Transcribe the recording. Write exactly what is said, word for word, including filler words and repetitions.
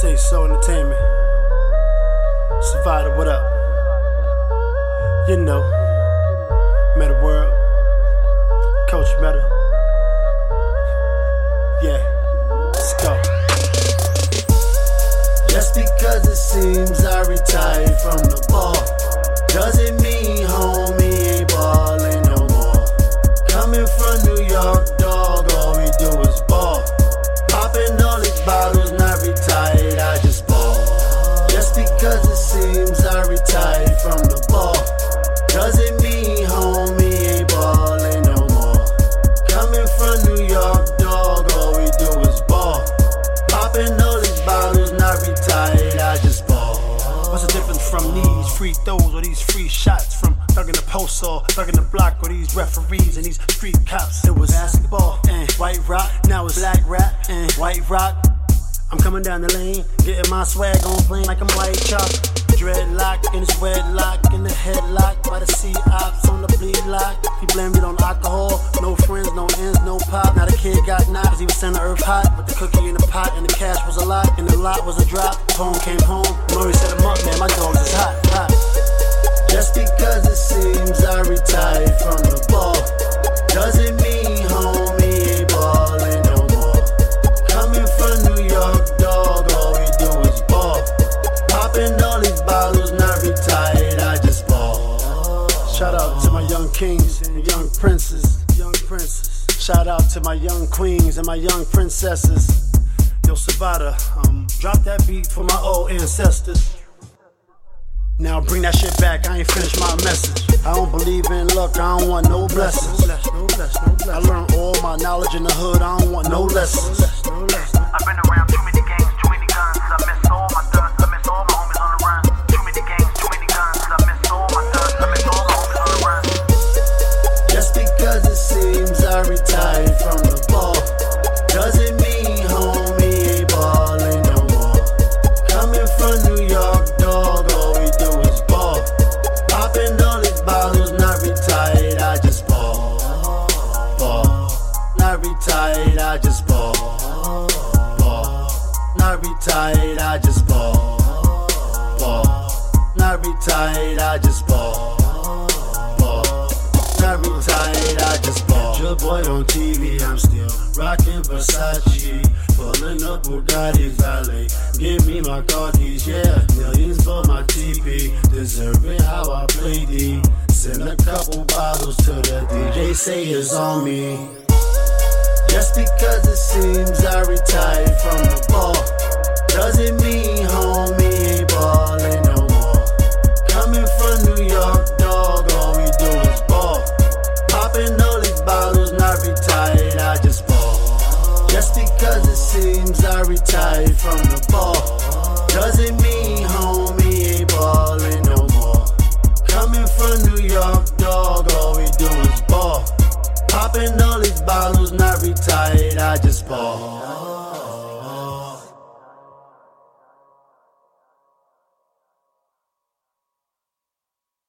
Say So Entertainment. Survivor, what up? You know, Metta World, Coach Metta. Yeah, let's go. Just because it seems I retired from the ball doesn't mean homie ain't ballin' no more. Coming from New York, dog, all we do is ball. Popping all these bottles, not retired, I just ball. Just because it seems I retired from the ball doesn't mean homie ain't ballin' no more. Coming from New York, dog, all we do is ball. Popping all these bottles, not retired, I just ball. What's the difference from these free throws or these free shots from thugging the post or thugging the block or these referees and these street cops? It was basketball and white rock, now it's black rap and white rock. I'm coming down the lane, getting my swag on plane like I'm white chalk. Dreadlock in his wedlock, in the headlock by the C ops on the bleed lock. He blamed it on alcohol, no friends, no ends, no pop. Now the kid got knocked cause he was sending earth hot. But the cookie in the pot and the cash was a lot, and the lot was a drop. Home came home, Murray set him up, man, my dogs is hot, hot. Just because it seems I retired from the ball doesn't mean homie ain't ballin' no more. Coming from New York, dog, all we do is ball. Popping all these bottles, not retired, I just ball. Shout out to my young kings and young princes, young princes. Shout out to my young queens and my young princesses. Yo, Savada, um, drop that beat for my old ancestors. Now bring that shit back, I ain't finished my message. I don't believe in luck, I don't want no blessings. I learned all my knowledge in the hood, I don't want no lessons. I've been around too many gangs, too many guns. I miss all my thugs, I miss all my homies on the run. Too many gangs, too many guns. I miss all my thugs, I miss all my homies on the run. Just because it seems I retired from the ball doesn't mean homie ain't ballin' no more. Coming from New York, dog, all we do is ball. Popping all these bottles, not retired, I just ball. Ball. Not retired, I just ball. Ball. Not retired, I just ball. Ball. Not retired, I just ball. Ball. Not retired, I just ball. Your boy on T V, I'm still rockin' Versace, pulling up Bugatti Valet. Give me my car keys, yeah, millions for my T V. Deserving how I play D. Send a couple bottles to the D J, say it's on me. Just because it seems I retired from the ball doesn't mean homie ain't ballin' no more. Coming from New York, dog, all we do is ball. Popping all these bottles, not retired, I just ball. Just because it seems I retired from the ball doesn't mean homie ain't ballin' no more. Coming from New York, dog, all we do is ball. Popping all these bottles, not retired, I just ball.